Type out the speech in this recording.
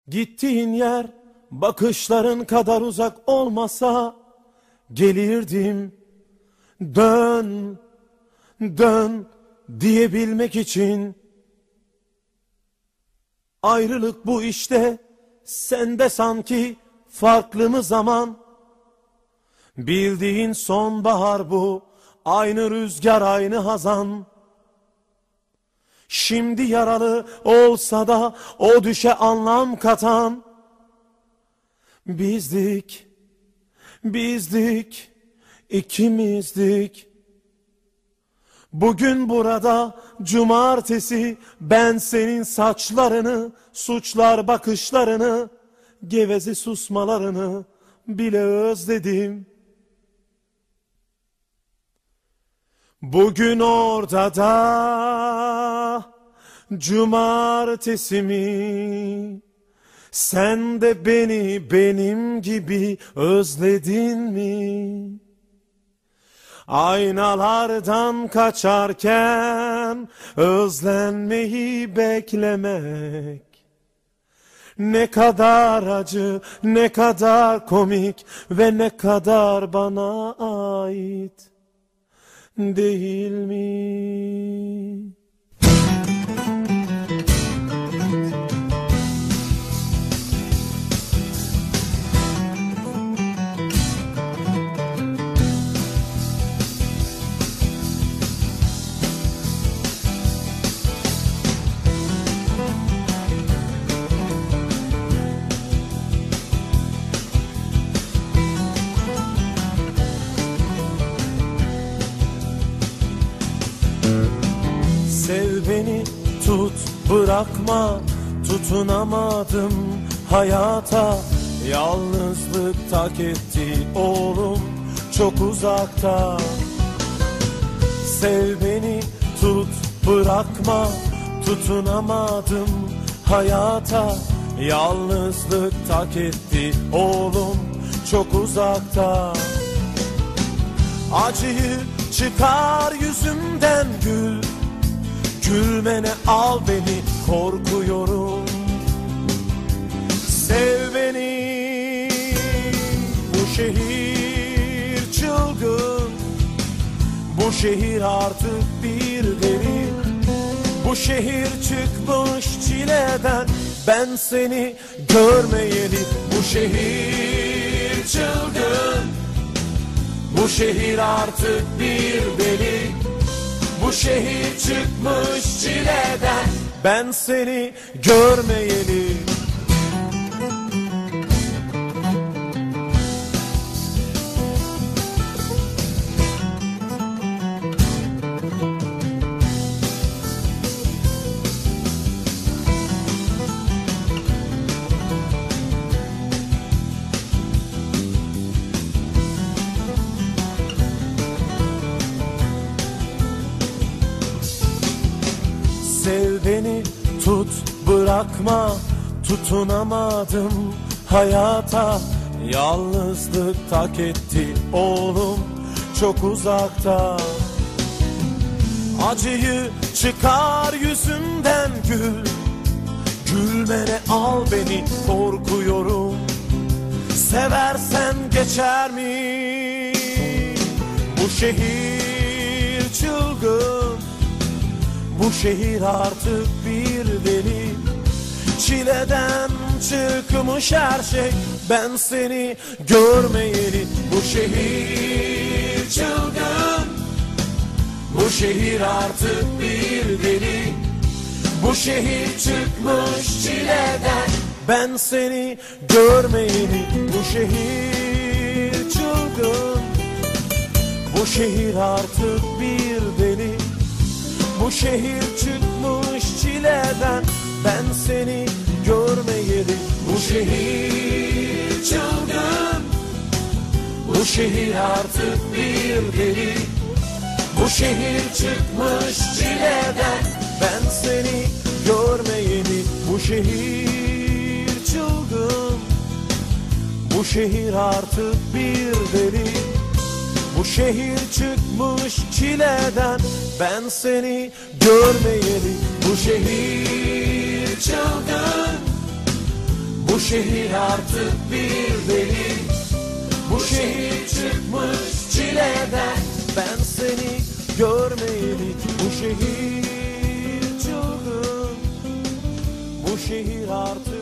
Gittiğin yer bakışların kadar uzak olmasa gelirdim. Dön, dön diyebilmek için. Ayrılık bu işte, sende sanki farklı mı zaman? Bildiğin sonbahar bu, aynı rüzgar aynı hazan. Şimdi yaralı olsa da o düşe anlam katan. Bizdik, bizdik, ikimizdik. Bugün burada cumartesi, ben senin saçlarını, suçlar bakışlarını, geveze susmalarını bile özledim. Bugün orada da cumartesi mi? Sen de beni benim gibi özledin mi? Aynalardan kaçarken özlenmeyi beklemek ne kadar acı, ne kadar komik ve ne kadar bana ait değil mi? Sev beni, tut, bırakma, tutunamadım hayata. Yalnızlık tak etti oğlum, çok uzakta. Sev beni, tut, bırakma, tutunamadım hayata. Yalnızlık tak etti oğlum, çok uzakta. Acıyı çıkar yüzümden gül, gülmene al beni, korkuyorum. Sev beni, bu şehir çılgın, bu şehir artık bir deli. Bu şehir çıkmış çileden, ben seni görmeyeli. Bu şehir çılgın, bu şehir artık bir deli. Bu şehir çıkmış çileden, ben seni görmeyeli. Sev beni, tut, bırakma, tutunamadım hayata. Yalnızlık tak etti oğlum, çok uzakta. Acıyı çıkar yüzümden gül, gülmene al beni, korkuyorum. Seversen geçer mi? Bu şehir çılgın, bu şehir artık bir deli. Çileden çıkmış her şey, ben seni görmeyeli. Bu şehir çılgın, bu şehir artık bir deli. Bu şehir çıkmış çileden, ben seni görmeyeli. Bu şehir çılgın, bu şehir artık bir deli. Bu şehir çıkmış çileden, ben seni görmeyeli. Bu şehir çılgın, bu şehir artık bir deli. Bu şehir çıkmış çileden, ben seni görmeyeli. Bu şehir çılgın, bu şehir artık bir deli. Bu şehir çıkmış çileden, ben seni görmeyeli. Bu şehir çılgın, Bu şehir artık bir deli. Bu şehir çıkmış çileden. Ben seni görmeyeli. Bu şehir çılgın. Bu şehir artık